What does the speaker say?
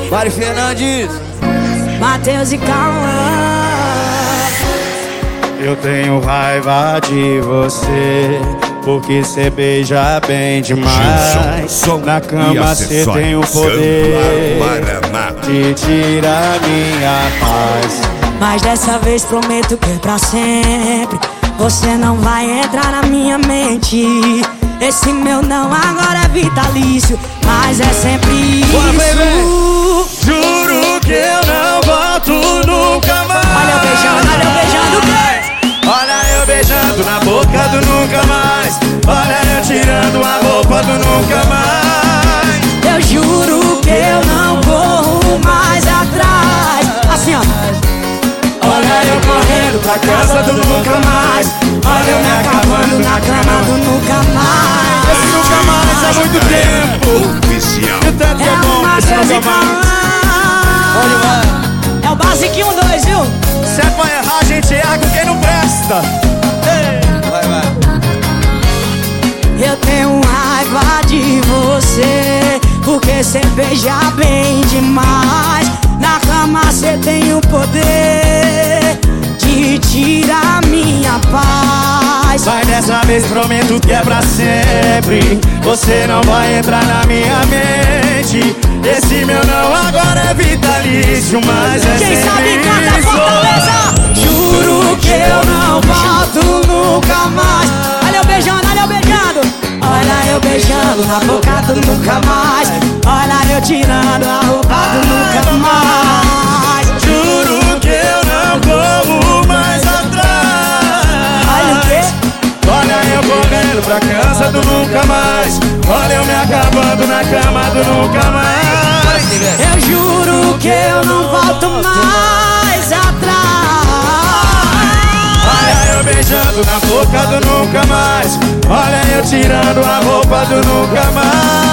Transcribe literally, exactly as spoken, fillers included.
Mari Fernandes, Matheus e Cauã. Eu tenho raiva de você, porque cê beija bem demais. Na cama cê tem o poder de tirar minha paz. Mas dessa vez prometo que é pra sempre. Você não vai entrar na minha mente. Esse meu não agora é vitalício, mas é sempre isso. Bora, juro que eu não volto nunca mais. Olha eu beijando, olha eu beijando, olha eu beijando na boca do nunca mais. Olha eu tirando a roupa do nunca mais. Eu juro que eu não corro mais atrás. Assim ó. Olha eu correndo pra casa do nunca mais. Olha eu me acabando na cama do nunca mais. Esse nunca mais há muito tempo. Oficial. E o tanto que é bom que esse nunca mais. É o basiquinho dois, viu? Se é pra errar, a gente erra com quem não presta. Ei. vai, vai. Eu tenho raiva de você, porque cê beija bem demais. Na cama cê tem o poder de tirar minha paz. Mas dessa vez prometo que é pra sempre. Você não vai entrar na minha mente. Esse meu não agora é vitalício, mas é quem sempre sabe canta isso. Fortaleza. Juro que eu não volto nunca mais. Olha eu beijando, olha eu beijando. Olha eu beijando na boca do nunca mais. Olha eu tirando a roupa do nunca mais. Juro que eu não corro mais atrás. Olha o quê? Olha eu correndo pra casa do nunca mais. Olha eu me acabando na cama do nunca mais. Eu juro que eu não volto mais atrás. Olha eu beijando na boca do nunca mais. Olha eu tirando a roupa do nunca mais.